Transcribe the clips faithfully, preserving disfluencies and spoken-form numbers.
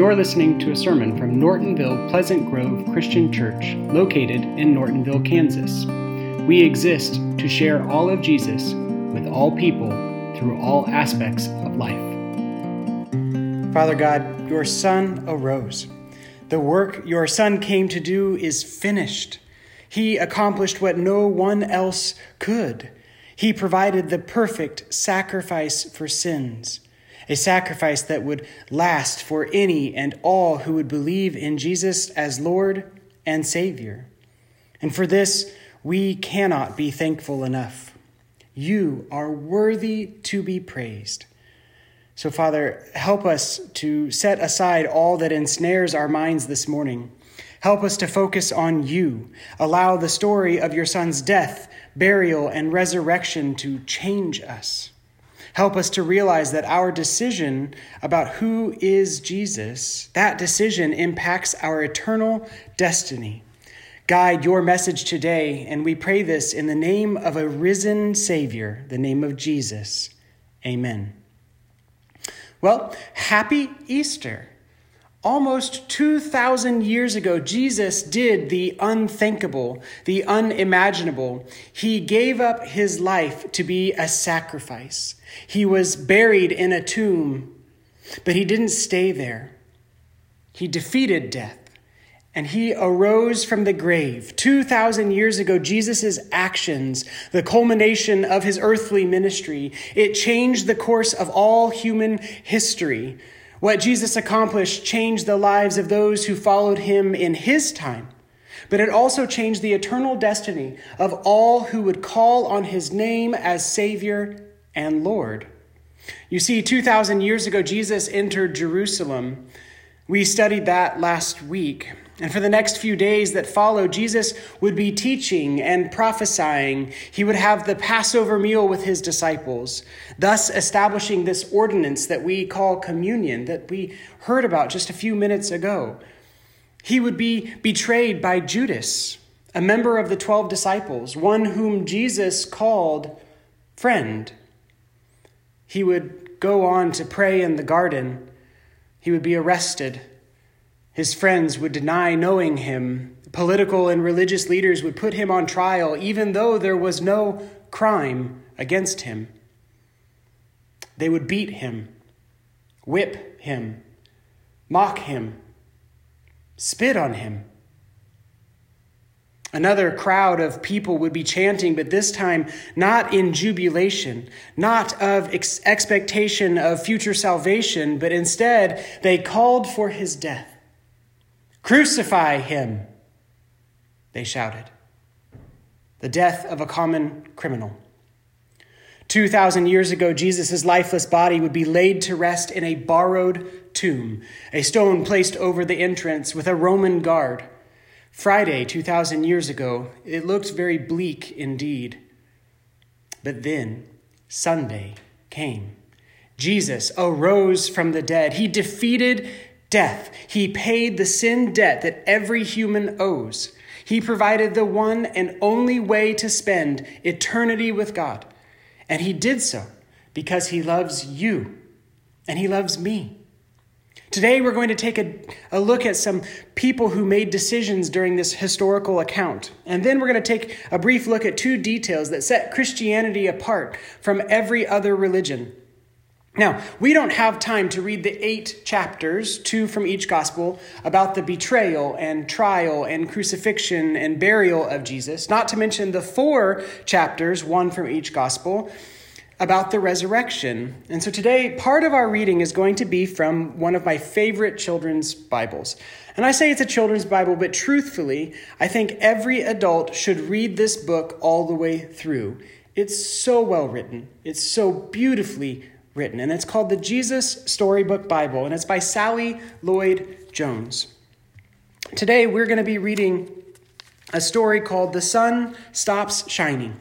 You're listening to a sermon from Nortonville Pleasant Grove Christian Church, located in Nortonville, Kansas. We exist to share all of Jesus with all people through all aspects of life. Father God, your Son arose. The work your Son came to do is finished. He accomplished what no one else could. He provided the perfect sacrifice for sins, a sacrifice that would last for any and all who would believe in Jesus as Lord and Savior. And for this, we cannot be thankful enough. You are worthy to be praised. So, Father, help us to set aside all that ensnares our minds this morning. Help us to focus on you. Allow the story of your Son's death, burial, and resurrection to change us. Help us to realize that our decision about who is Jesus, that decision impacts our eternal destiny. Guide your message today, and we pray this in the name of a risen Savior, the name of Jesus. Amen. Well, happy Easter. Almost two thousand years ago, Jesus did the unthinkable, the unimaginable. He gave up his life to be a sacrifice. He was buried in a tomb, but he didn't stay there. He defeated death, and he arose from the grave. two thousand years ago, Jesus' actions, the culmination of his earthly ministry, it changed the course of all human history. What Jesus accomplished changed the lives of those who followed him in his time, but it also changed the eternal destiny of all who would call on his name as Savior and Lord. You see, two thousand years ago, Jesus entered Jerusalem. We studied that last week. And for the next few days that followed, Jesus would be teaching and prophesying. He would have the Passover meal with his disciples, thus establishing this ordinance that we call communion, that we heard about just a few minutes ago. He would be betrayed by Judas, a member of the twelve disciples, one whom Jesus called friend. He would go on to pray in the garden. He would be arrested. His friends would deny knowing him. Political and religious leaders would put him on trial, even though there was no crime against him. They would beat him, whip him, mock him, spit on him. Another crowd of people would be chanting, but this time not in jubilation, not of ex- expectation of future salvation, but instead they called for his death. "Crucify him," they shouted. The death of a common criminal. Two thousand years ago, Jesus' lifeless body would be laid to rest in a borrowed tomb, a stone placed over the entrance with a Roman guard. Friday, two thousand years ago, it looked very bleak indeed. But then, Sunday came. Jesus arose from the dead. He defeated death. He paid the sin debt that every human owes. He provided the one and only way to spend eternity with God. And he did so because he loves you and he loves me. Today, we're going to take a, a look at some people who made decisions during this historical account. And then we're going to take a brief look at two details that set Christianity apart from every other religion. Now, we don't have time to read the eight chapters, two from each gospel, about the betrayal and trial and crucifixion and burial of Jesus, not to mention the four chapters, one from each gospel, about the resurrection. And so today, part of our reading is going to be from one of my favorite children's Bibles. And I say it's a children's Bible, but truthfully, I think every adult should read this book all the way through. It's so well written. It's so beautifully written, and it's called the Jesus Storybook Bible, and it's by Sally Lloyd-Jones. Today, we're going to be reading a story called The Sun Stops Shining.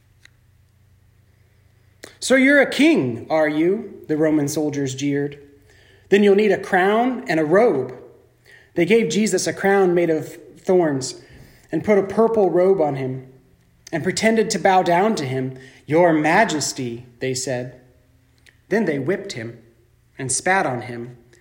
"So you're a king, are you?" the Roman soldiers jeered. "Then you'll need a crown and a robe." They gave Jesus a crown made of thorns and put a purple robe on him and pretended to bow down to him. "Your Majesty," they said. Then they whipped him and spat on him.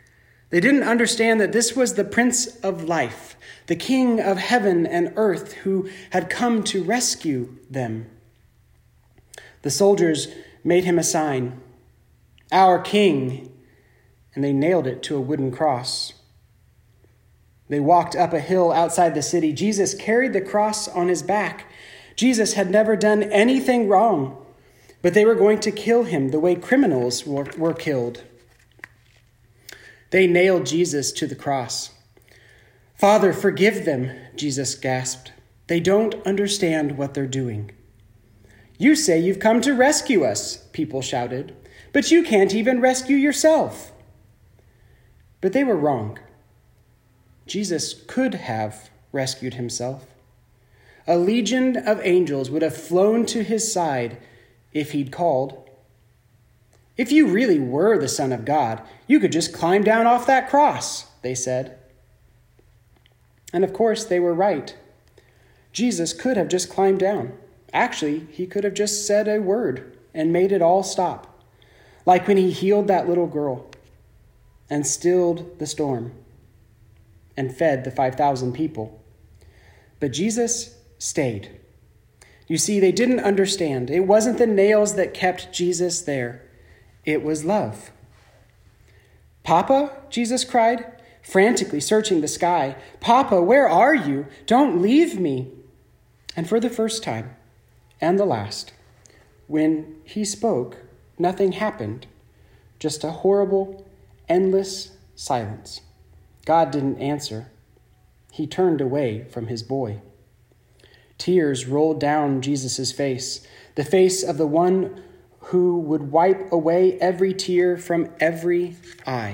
They didn't understand that this was the Prince of Life, the King of heaven and earth, who had come to rescue them. The soldiers made him a sign, "Our King," and they nailed it to a wooden cross. They walked up a hill outside the city. Jesus carried the cross on his back. Jesus had never done anything wrong, but they were going to kill him the way criminals were, were killed. They nailed Jesus to the cross. "Father, forgive them," Jesus gasped. "They don't understand what they're doing." "You say you've come to rescue us," people shouted, "but you can't even rescue yourself." But they were wrong. Jesus could have rescued himself. A legion of angels would have flown to his side if he'd called. "If you really were the Son of God, you could just climb down off that cross," they said. And of course, they were right. Jesus could have just climbed down. Actually, he could have just said a word and made it all stop, like when he healed that little girl and stilled the storm and fed the five thousand people. But Jesus stayed. You see, they didn't understand. It wasn't the nails that kept Jesus there. It was love. "Papa," Jesus cried, frantically searching the sky. "Papa, where are you? Don't leave me." And for the first time, and the last, when he spoke, nothing happened. Just a horrible, endless silence. God didn't answer. He turned away from his boy. Tears rolled down Jesus' face, the face of the one who would wipe away every tear from every eye.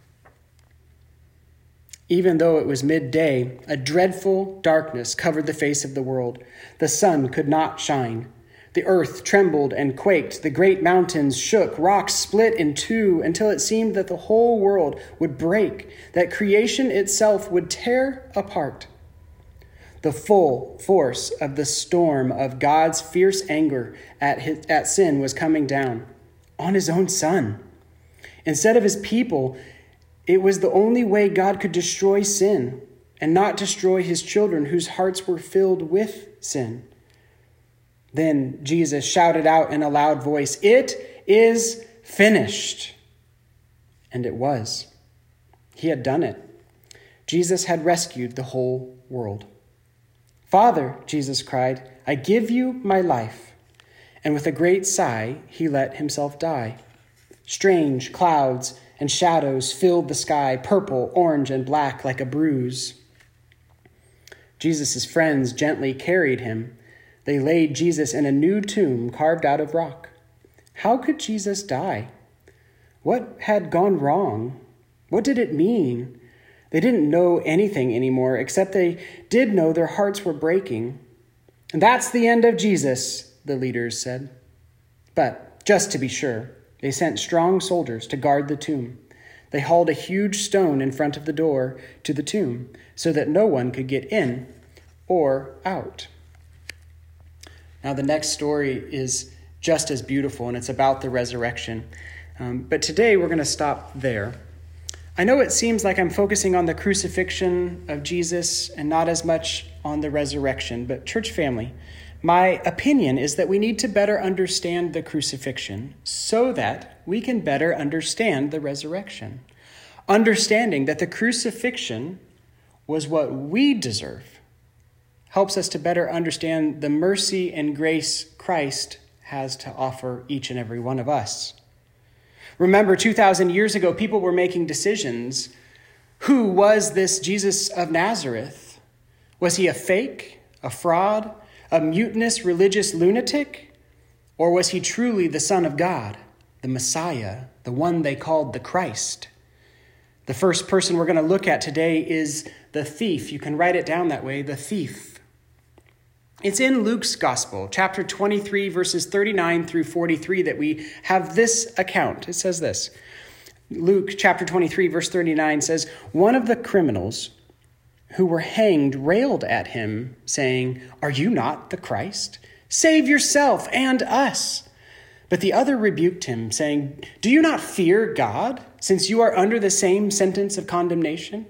Even though it was midday, a dreadful darkness covered the face of the world. The sun could not shine. The earth trembled and quaked. The great mountains shook. Rocks split in two until it seemed that the whole world would break, that creation itself would tear apart. The full force of the storm of God's fierce anger at, his, at sin was coming down on his own son. Instead of his people, it was the only way God could destroy sin and not destroy his children whose hearts were filled with sin. Then Jesus shouted out in a loud voice, "It is finished." And it was. He had done it. Jesus had rescued the whole world. "Father," Jesus cried, "I give you my life." And with a great sigh, he let himself die. Strange clouds and shadows filled the sky, purple, orange, and black like a bruise. Jesus' friends gently carried him. They laid Jesus in a new tomb carved out of rock. How could Jesus die? What had gone wrong? What did it mean? They didn't know anything anymore, except they did know their hearts were breaking. "And that's the end of Jesus," the leaders said. But just to be sure, they sent strong soldiers to guard the tomb. They hauled a huge stone in front of the door to the tomb so that no one could get in or out. Now, the next story is just as beautiful, and it's about the resurrection. Um, but today we're going to stop there. I know it seems like I'm focusing on the crucifixion of Jesus and not as much on the resurrection, but church family, my opinion is that we need to better understand the crucifixion so that we can better understand the resurrection. Understanding that the crucifixion was what we deserve helps us to better understand the mercy and grace Christ has to offer each and every one of us. Remember, two thousand years ago, people were making decisions. Who was this Jesus of Nazareth? Was he a fake, a fraud, a mutinous religious lunatic? Or was he truly the Son of God, the Messiah, the one they called the Christ? The first person we're going to look at today is the thief. You can write it down that way, the thief. It's in Luke's Gospel, chapter twenty-three, verses thirty-nine through forty-three, that we have this account. It says this. Luke chapter twenty-three, verse thirty-nine says, "One of the criminals who were hanged railed at him, saying, 'Are you not the Christ? Save yourself and us.' But the other rebuked him, saying, "Do you not fear God, since you are under the same sentence of condemnation?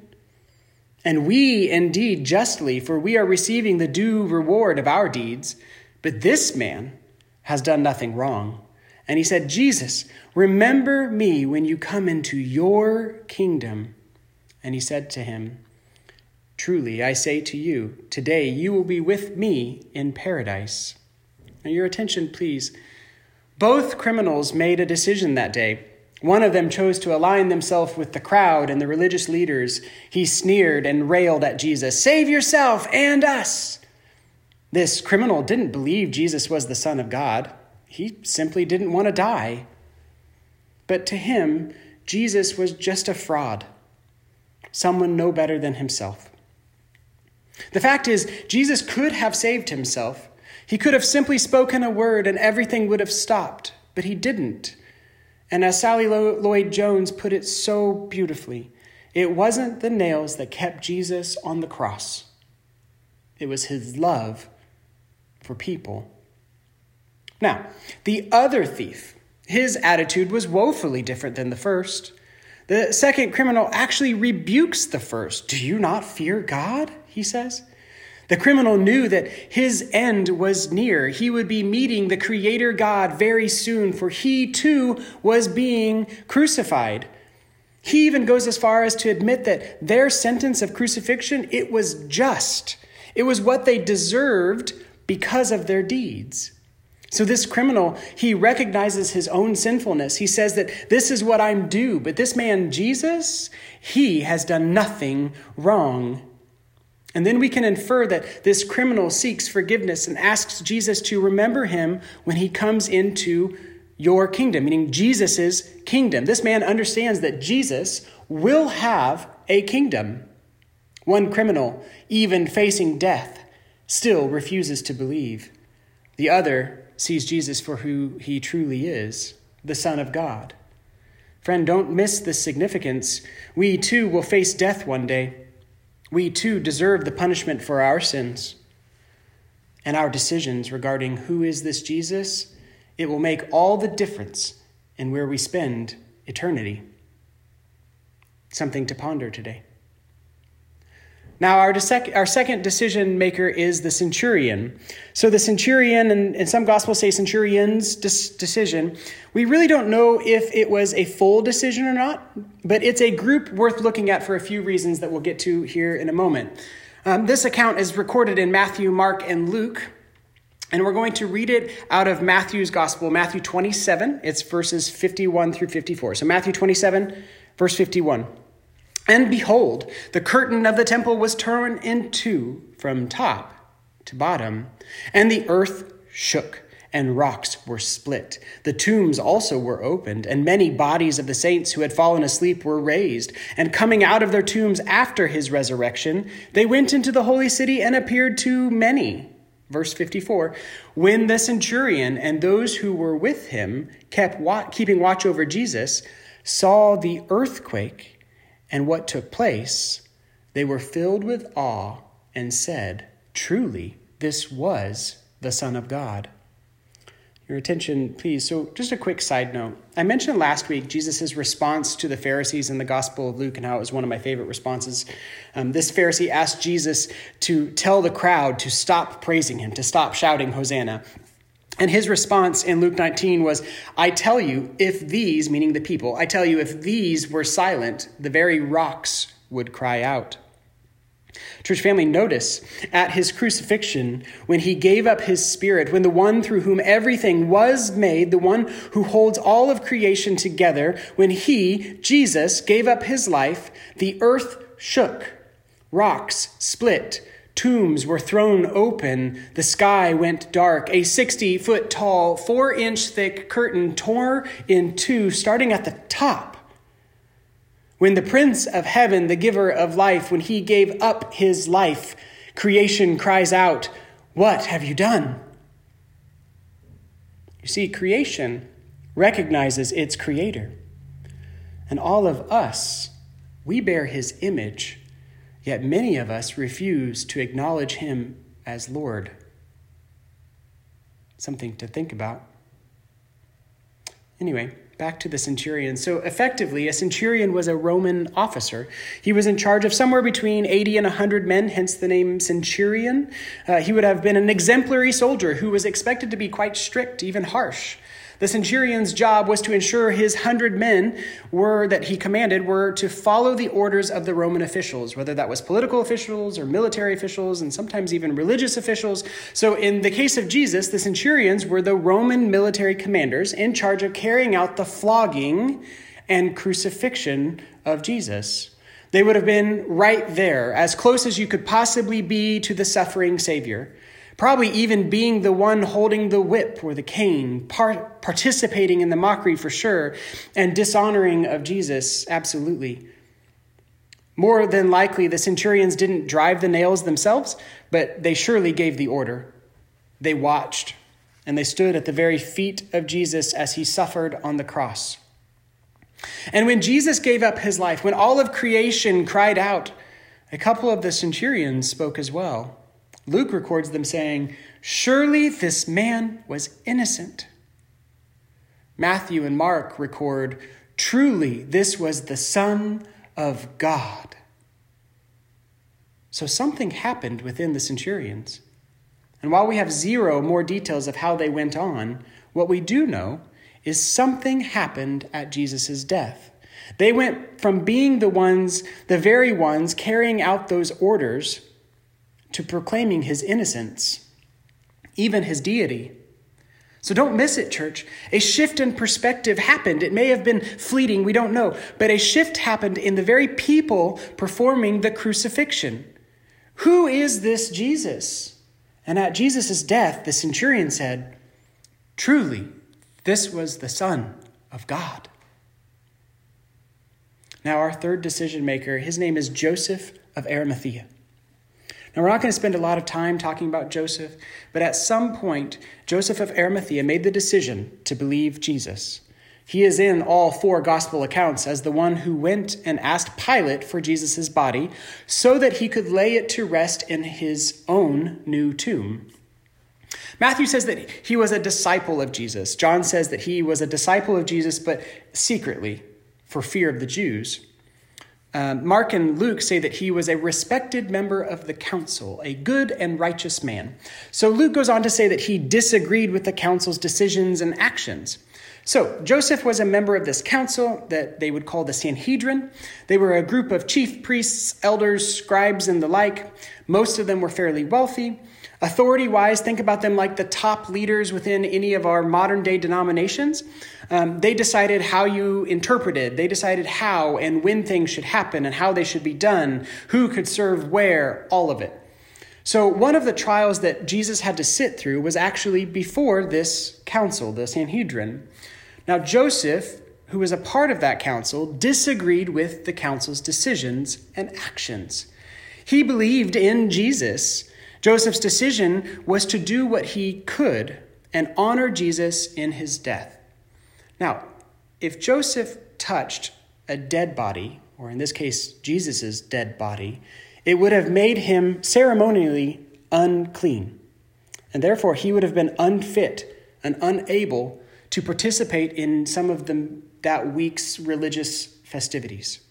And we indeed justly, for we are receiving the due reward of our deeds. But this man has done nothing wrong." And he said, "Jesus, remember me when you come into your kingdom." And he said to him, "Truly, I say to you, today you will be with me in paradise." Now, your attention, please. Both criminals made a decision that day. One of them chose to align themselves with the crowd and the religious leaders. He sneered and railed at Jesus, "Save yourself and us." This criminal didn't believe Jesus was the Son of God. He simply didn't want to die. But to him, Jesus was just a fraud, someone no better than himself. The fact is, Jesus could have saved himself. He could have simply spoken a word and everything would have stopped, but he didn't. And as Sally Lloyd-Jones put it so beautifully, it wasn't the nails that kept Jesus on the cross. It was his love for people. Now, the other thief, his attitude was woefully different than the first. The second criminal actually rebukes the first. "Do you not fear God?" he says. The criminal knew that his end was near. He would be meeting the Creator God very soon, for he too was being crucified. He even goes as far as to admit that their sentence of crucifixion, it was just. It was what they deserved because of their deeds. So this criminal, he recognizes his own sinfulness. He says that this is what I'm due. But this man, Jesus, he has done nothing wrong. And then we can infer that this criminal seeks forgiveness and asks Jesus to remember him when he comes into your kingdom, meaning Jesus's kingdom. This man understands that Jesus will have a kingdom. One criminal, even facing death, still refuses to believe. The other sees Jesus for who he truly is, the Son of God. Friend, don't miss the significance. We too will face death one day. We too deserve the punishment for our sins. And our decisions regarding who is this Jesus, it will make all the difference in where we spend eternity. Something to ponder today. Now, our, dec- our second decision maker is the centurion. So the centurion, and, and some gospels say centurion's dis- decision, we really don't know if it was a full decision or not, but it's a group worth looking at for a few reasons that we'll get to here in a moment. Um, this account is recorded in Matthew, Mark, and Luke, and we're going to read it out of Matthew's gospel, Matthew twenty-seven. It's verses fifty-one through fifty-four. So Matthew twenty-seven, verse fifty-one. "And behold, the curtain of the temple was torn in two from top to bottom, and the earth shook, and rocks were split. The tombs also were opened, and many bodies of the saints who had fallen asleep were raised. And coming out of their tombs after his resurrection, they went into the holy city and appeared to many." Verse fifty-four, "When the centurion and those who were with him, kept wa- keeping watch over Jesus, saw the earthquake and what took place, they were filled with awe and said, 'Truly, this was the Son of God.'" Your attention, please. So just a quick side note. I mentioned last week Jesus' response to the Pharisees in the Gospel of Luke and how it was one of my favorite responses. Um, this Pharisee asked Jesus to tell the crowd to stop praising him, to stop shouting Hosanna. And his response in Luke nineteen was, "I tell you, if these," meaning the people, "I tell you, if these were silent, the very rocks would cry out." Church family, notice at his crucifixion, when he gave up his spirit, when the one through whom everything was made, the one who holds all of creation together, when he, Jesus, gave up his life, the earth shook, rocks split, tombs were thrown open, the sky went dark, a sixty-foot tall, four-inch thick curtain tore in two, starting at the top. When the Prince of Heaven, the giver of life, when he gave up his life, creation cries out, "What have you done?" You see, creation recognizes its creator. And all of us, we bear his image, yet many of us refuse to acknowledge him as Lord. Something to think about. Anyway, back to the centurion. So effectively, a centurion was a Roman officer. He was in charge of somewhere between eighty and one hundred men, hence the name centurion. Uh, he would have been an exemplary soldier who was expected to be quite strict, even harsh. The centurion's job was to ensure his hundred men were that he commanded were to follow the orders of the Roman officials, whether that was political officials or military officials and sometimes even religious officials. So in the case of Jesus, the centurions were the Roman military commanders in charge of carrying out the flogging and crucifixion of Jesus. They would have been right there, as close as you could possibly be to the suffering Savior. Probably even being the one holding the whip or the cane, part, participating in the mockery for sure, and dishonoring of Jesus, absolutely. More than likely, the centurions didn't drive the nails themselves, but they surely gave the order. They watched, and they stood at the very feet of Jesus as he suffered on the cross. And when Jesus gave up his life, when all of creation cried out, a couple of the centurions spoke as well. Luke records them saying, "Surely this man was innocent." Matthew and Mark record, "Truly this was the Son of God." So something happened within the centurions. And while we have zero more details of how they went on, what we do know is something happened at Jesus' death. They went from being the ones, the very ones carrying out those orders, to proclaiming his innocence, even his deity. So don't miss it, church. A shift in perspective happened. It may have been fleeting, we don't know, but a shift happened in the very people performing the crucifixion. Who is this Jesus? And at Jesus' death, the centurion said, "Truly, this was the Son of God." Now our third decision maker, his name is Joseph of Arimathea. Now, we're not going to spend a lot of time talking about Joseph, but at some point, Joseph of Arimathea made the decision to believe Jesus. He is in all four gospel accounts as the one who went and asked Pilate for Jesus' body so that he could lay it to rest in his own new tomb. Matthew says that he was a disciple of Jesus. John says that he was a disciple of Jesus, but secretly, for fear of the Jews. Um, Mark and Luke say that he was a respected member of the council, a good and righteous man. So Luke goes on to say that he disagreed with the council's decisions and actions. So Joseph was a member of this council that they would call the Sanhedrin. They were a group of chief priests, elders, scribes, and the like. Most of them were fairly wealthy. Authority-wise, think about them like the top leaders within any of our modern-day denominations. Um, they decided how you interpreted. They decided how and when things should happen and how they should be done, who could serve where, all of it. So one of the trials that Jesus had to sit through was actually before this council, the Sanhedrin. Now, Joseph, who was a part of that council, disagreed with the council's decisions and actions. He believed in Jesus. Joseph's decision was to do what he could and honor Jesus in his death. Now, if Joseph touched a dead body, or in this case, Jesus' dead body, it would have made him ceremonially unclean. And therefore, he would have been unfit and unable to participate in some of the, that week's religious festivities.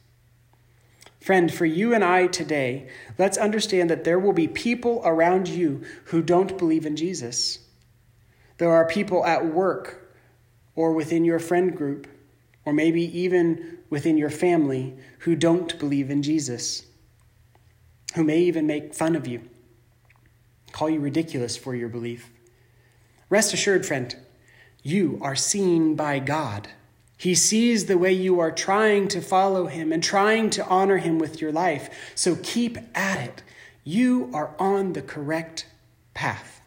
Friend, for you and I today, let's understand that there will be people around you who don't believe in Jesus. There are people at work or within your friend group, or maybe even within your family who don't believe in Jesus, who may even make fun of you, call you ridiculous for your belief. Rest assured, friend, you are seen by God. He sees the way you are trying to follow him and trying to honor him with your life. So keep at it. You are on the correct path.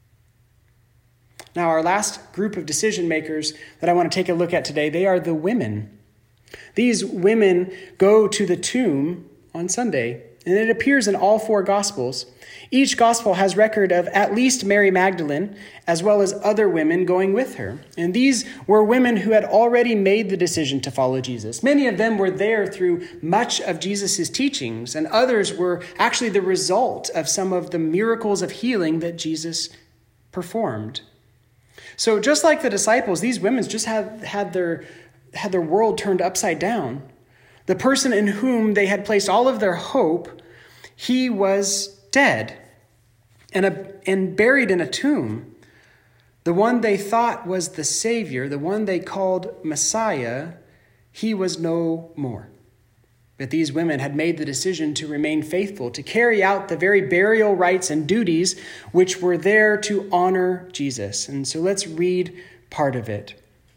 Now, our last group of decision makers that I want to take a look at today, they are the women. These women go to the tomb on Sunday, and it appears in all four Gospels. Each Gospel has record of at least Mary Magdalene, as well as other women going with her. And these were women who had already made the decision to follow Jesus. Many of them were there through much of Jesus' teachings, and others were actually the result of some of the miracles of healing that Jesus performed. So just like the disciples, these women just had, had, their, had their world turned upside down. The person in whom they had placed all of their hope, he was dead and, a, and buried in a tomb. The one they thought was the Savior, the one they called Messiah, he was no more. But these women had made the decision to remain faithful, to carry out the very burial rites and duties which were there to honor Jesus. And so let's read part of it.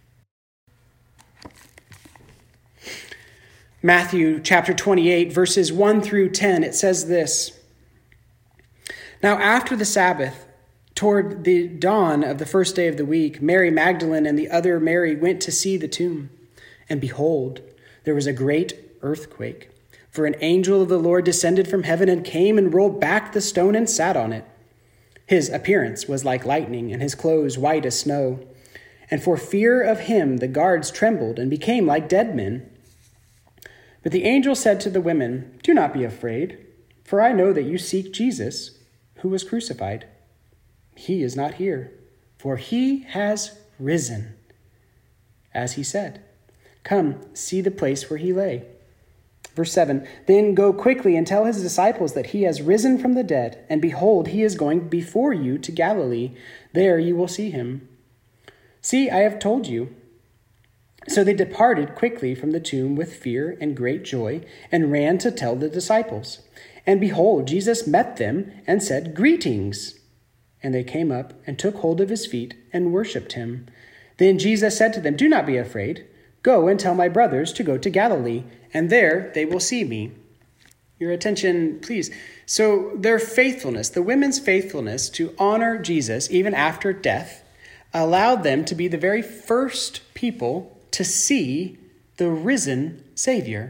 Matthew chapter twenty-eight, verses one through ten, it says this. Now after the Sabbath, toward the dawn of the first day of the week, Mary Magdalene and the other Mary went to see the tomb. And behold, there was a great earthquake. For an angel of the Lord descended from heaven and came and rolled back the stone and sat on it. His appearance was like lightning, and his clothes white as snow. And for fear of him, the guards trembled and became like dead men. But the angel said to the women, "Do not be afraid, for I know that you seek Jesus, who was crucified. He is not here, for he has risen, as he said. Come, see the place where he lay." Verse seven, "Then go quickly and tell his disciples that he has risen from the dead, and behold, he is going before you to Galilee. There you will see him. See, I have told you." So they departed quickly from the tomb with fear and great joy, and ran to tell the disciples. And behold, Jesus met them and said, "Greetings." And they came up and took hold of his feet and worshipped him. Then Jesus said to them, "Do not be afraid. Go and tell my brothers to go to Galilee, and there they will see me." Your attention, please. So their faithfulness, the women's faithfulness to honor Jesus even after death, allowed them to be the very first people to see the risen Savior.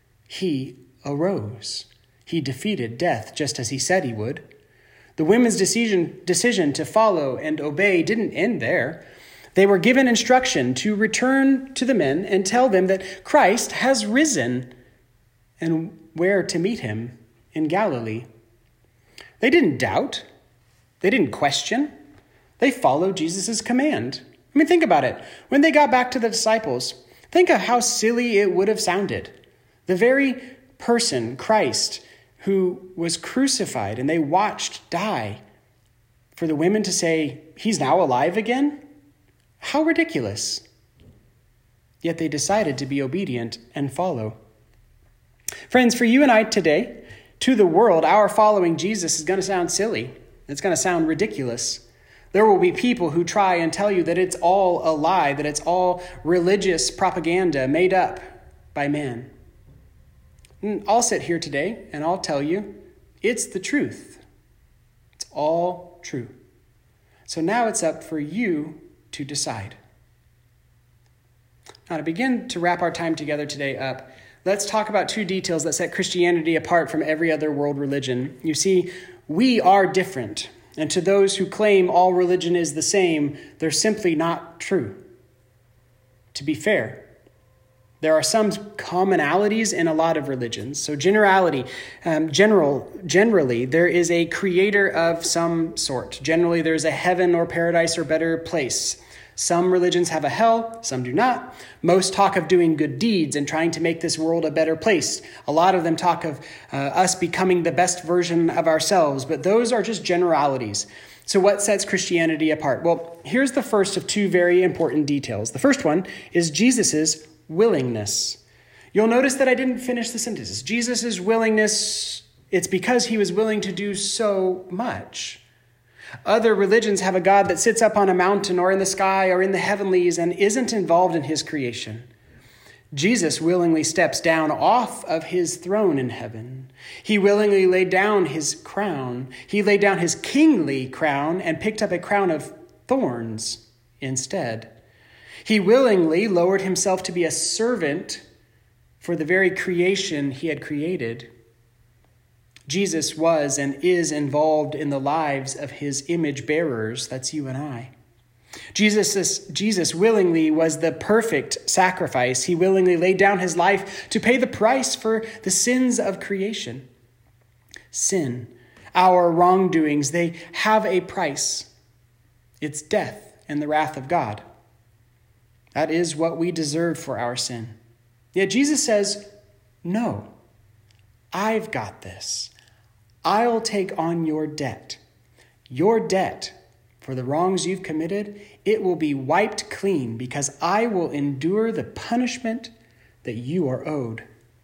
He arose. He defeated death just as he said he would. The women's decision, decision to follow and obey didn't end there. They were given instruction to return to the men and tell them that Christ has risen and where to meet him in Galilee. They didn't doubt. They didn't question. They followed Jesus' command. I mean, think about it. When they got back to the disciples, think of how silly it would have sounded. The very person, Christ, who was crucified and they watched die, for the women to say, "He's now alive again?" How ridiculous. Yet they decided to be obedient and follow. Friends, for you and I today, to the world, our following Jesus is going to sound silly. It's going to sound ridiculous. There will be people who try and tell you that it's all a lie, that it's all religious propaganda made up by man. And I'll sit here today and I'll tell you it's the truth. It's all true. So now it's up for you to decide. Now, to begin to wrap our time together today up, let's talk about two details that set Christianity apart from every other world religion. You see, we are different. And to those who claim all religion is the same, they're simply not true. To be fair, there are some commonalities in a lot of religions. So generality, um, general, generally, there is a creator of some sort. Generally, there's a heaven or paradise or better place. Some religions have a hell, some do not. Most talk of doing good deeds and trying to make this world a better place. A lot of them talk of uh, us becoming the best version of ourselves, but those are just generalities. So what sets Christianity apart? Well, here's the first of two very important details. The first one is Jesus's willingness. You'll notice that I didn't finish the sentences. Jesus's willingness, it's because he was willing to do so much. Other religions have a God that sits up on a mountain or in the sky or in the heavenlies and isn't involved in his creation. Jesus willingly steps down off of his throne in heaven. He willingly laid down his crown. He laid down his kingly crown and picked up a crown of thorns instead. He willingly lowered himself to be a servant for the very creation he had created. Jesus was and is involved in the lives of his image bearers. That's you and I. Jesus, Jesus willingly was the perfect sacrifice. He willingly laid down his life to pay the price for the sins of creation. Sin, our wrongdoings, they have a price. It's death. and the wrath of God. That is what we deserved for our sin. Yet Jesus says, no, I've got this. I'll take on your debt. Your debt for the wrongs you've committed, it will be wiped clean because I will endure the punishment that you are owed.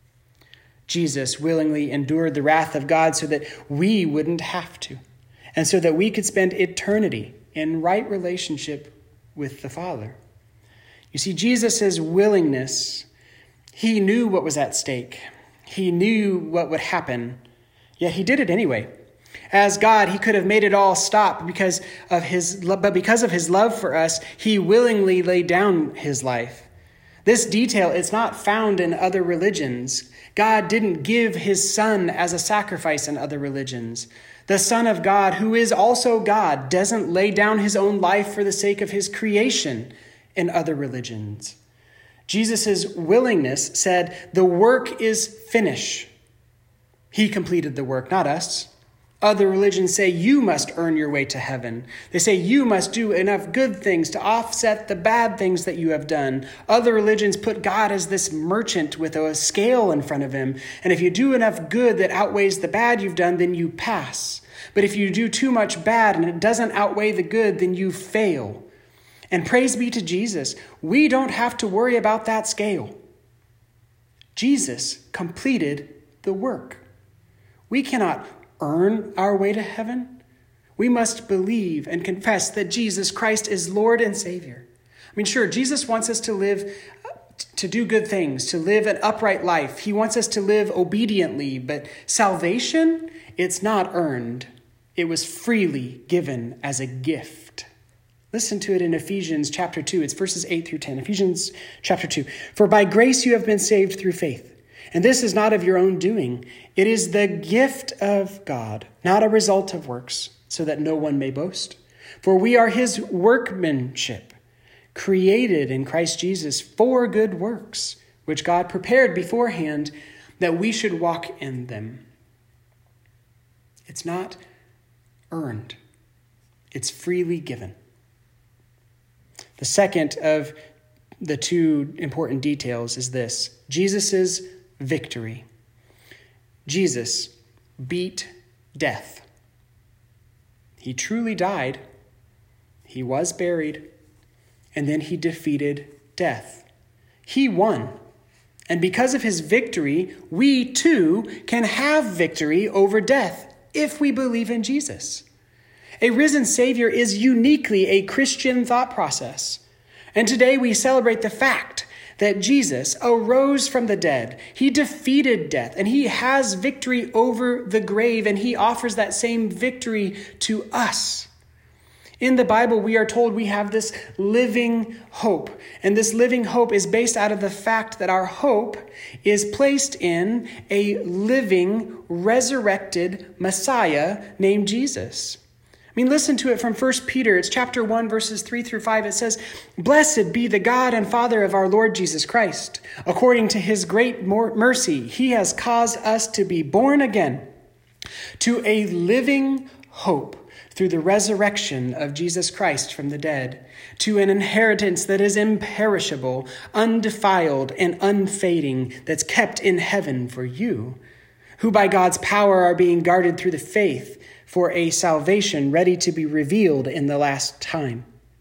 Jesus willingly endured the wrath of God so that we wouldn't have to, and so that we could spend eternity in right relationship with the Father. You see, Jesus' willingness, he knew what was at stake. He knew what would happen, yet he did it anyway. As God, he could have made it all stop because of his love, but because of his love for us, he willingly laid down his life. This detail is not found in other religions. God didn't give his son as a sacrifice in other religions. The Son of God, who is also God, doesn't lay down his own life for the sake of his creation in other religions. Jesus' willingness said, the work is finished. He completed the work, not us. Other religions say you must earn your way to heaven. They say you must do enough good things to offset the bad things that you have done. Other religions put God as this merchant with a scale in front of him. And if you do enough good that outweighs the bad you've done, then you pass. But if you do too much bad and it doesn't outweigh the good, then you fail. And praise be to Jesus, we don't have to worry about that scale. Jesus completed the work. We cannot earn our way to heaven. We must believe and confess that Jesus Christ is Lord and Savior. I mean, sure, Jesus wants us to live, to do good things, to live an upright life. He wants us to live obediently, but salvation, it's not earned. It was freely given as a gift. Listen to it in Ephesians chapter two. It's verses eight through ten. Ephesians chapter two. For by grace you have been saved through faith. And this is not of your own doing. It is the gift of God, not a result of works, so that no one may boast. For we are his workmanship, created in Christ Jesus for good works, which God prepared beforehand that we should walk in them. It's not earned. It's freely given. The second of the two important details is this: Jesus' victory. Jesus beat death. He truly died. He was buried. And then he defeated death. He won. And because of his victory, we too can have victory over death if we believe in Jesus. A risen Savior is uniquely a Christian thought process. And today we celebrate the fact that Jesus arose from the dead. He defeated death, and he has victory over the grave, and he offers that same victory to us. In the Bible, we are told we have this living hope, and this living hope is based out of the fact that our hope is placed in a living, resurrected Messiah named Jesus. I mean, listen to it from First Peter. It's chapter one, verses three through five. It says, "Blessed be the God and Father of our Lord Jesus Christ. According to his great mercy, he has caused us to be born again to a living hope through the resurrection of Jesus Christ from the dead, to an inheritance that is imperishable, undefiled, and unfading, that's kept in heaven for you, who by God's power are being guarded through the faith for a salvation ready to be revealed in the last time.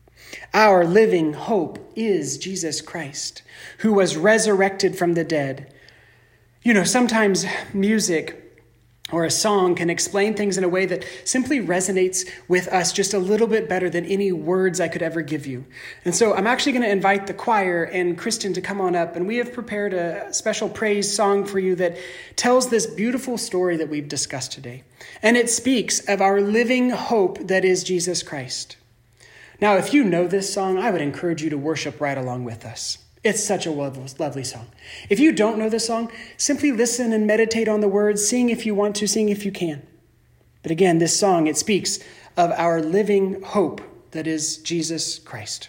Our living hope is Jesus Christ, who was resurrected from the dead." You know, sometimes music or a song can explain things in a way that simply resonates with us just a little bit better than any words I could ever give you. And so I'm actually going to invite the choir and Kristen to come on up, and we have prepared a special praise song for you that tells this beautiful story that we've discussed today. And it speaks of our living hope that is Jesus Christ. Now, if you know this song, I would encourage you to worship right along with us. It's such a lovely song. If you don't know the song, simply listen and meditate on the words. Sing if you want to, sing if you can. But again, this song, it speaks of our living hope that is Jesus Christ.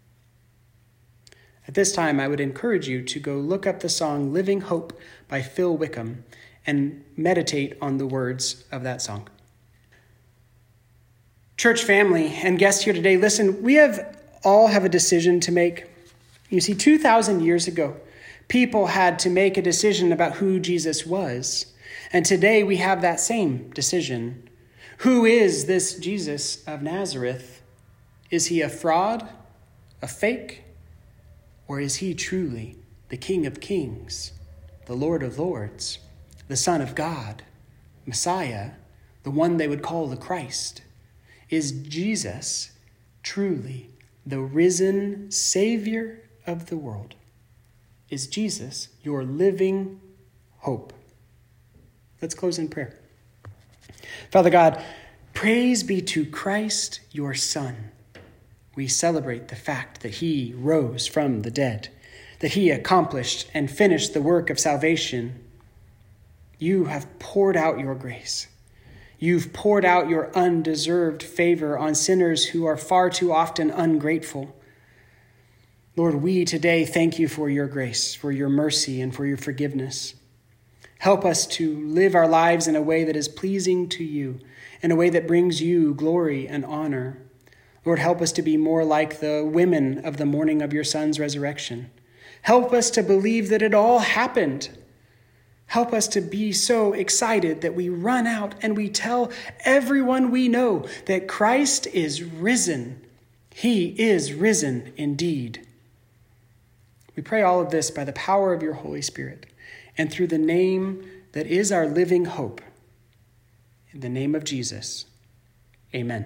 At this time, I would encourage you to go look up the song Living Hope by Phil Wickham and meditate on the words of that song. Church family and guests here today, listen, we have all have a decision to make. You see, two thousand years ago, people had to make a decision about who Jesus was. And today we have that same decision. Who is this Jesus of Nazareth? Is he a fraud, a fake, or is he truly the King of Kings, the Lord of Lords, the Son of God, Messiah, the one they would call the Christ? Is Jesus truly the risen Savior of the world? Is Jesus your living hope? Let's close in prayer. Father God, praise be to Christ, your Son. We celebrate the fact that he rose from the dead, that he accomplished and finished the work of salvation. You have poured out your grace. You've poured out your undeserved favor on sinners who are far too often ungrateful. Lord, we today thank you for your grace, for your mercy, and for your forgiveness. Help us to live our lives in a way that is pleasing to you, in a way that brings you glory and honor. Lord, help us to be more like the women of the morning of your Son's resurrection. Help us to believe that it all happened. Help us to be so excited that we run out and we tell everyone we know that Christ is risen. He is risen indeed. We pray all of this by the power of your Holy Spirit and through the name that is our living hope. In the name of Jesus, amen.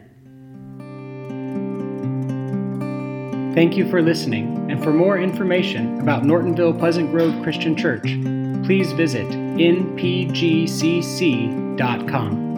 Thank you for listening, and for more information about Nortonville Pleasant Grove Christian Church, please visit n p g c c dot com.